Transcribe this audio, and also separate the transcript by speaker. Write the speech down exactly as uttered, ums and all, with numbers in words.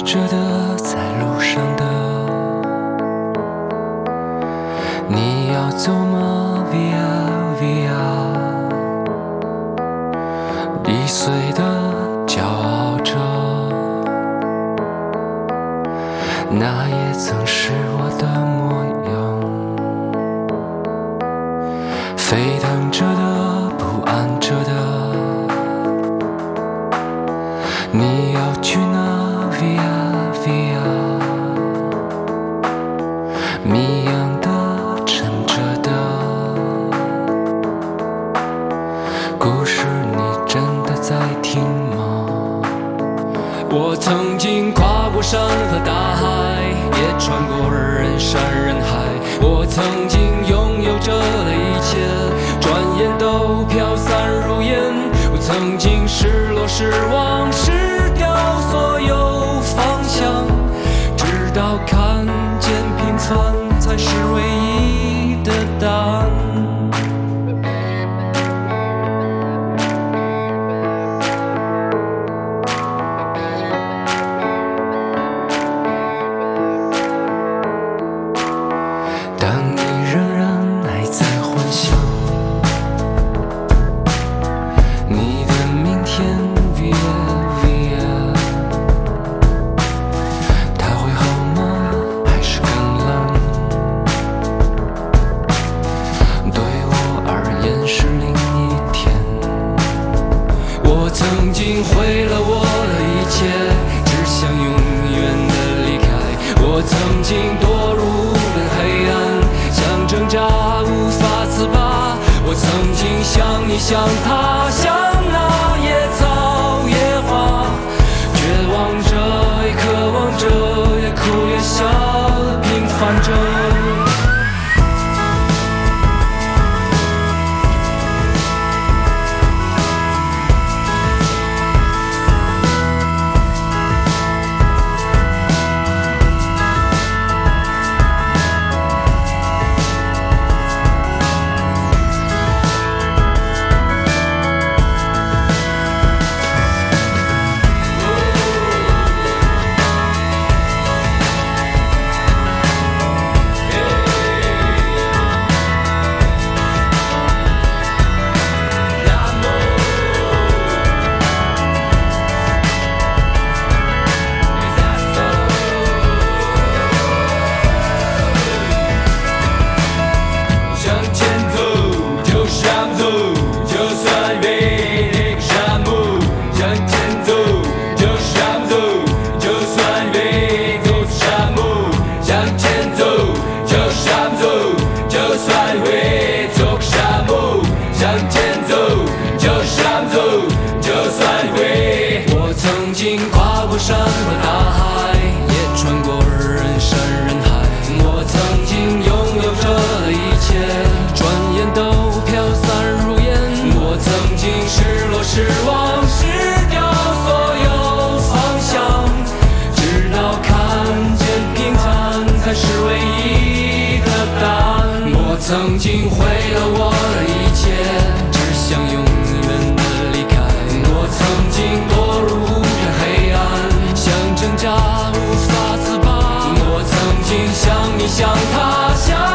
Speaker 1: 着的，在路上的，你要走吗 ？Via Via， 易碎的骄傲着，那也曾是我的模样。沸腾着的，不安着的，你要去哪 ？Via Via， 谜样的，沉着的，故事你真的在听吗？我曾经跨过山和大海，也穿过人山人海。我曾经拥有着的一切，转眼都飘散如烟。我曾经失落失望失掉所有方向，直到看见平凡才是唯一的答案。当你仍然还在幻想你的明天 Via Via， 它会好吗？还是更冷？对我而言是另一天。我曾经毁了我的一切，只想永远的离开。我曾经堕入无边黑暗，想挣扎无法自拔。我曾经像你像他，像那野草野花，绝望着也渴望着，也哭也笑地平凡着。我曾经跨过山和大海，也穿过人山人海。我曾经拥有着的一切，转眼都飘散如烟。我曾经失落失望失掉所有方向，直到看见平凡才是唯一的答案。我曾经毁了我的一切，只想永远的离开。我曾经堕入无边黑暗，想挣扎无法自拔。我曾经像你像他像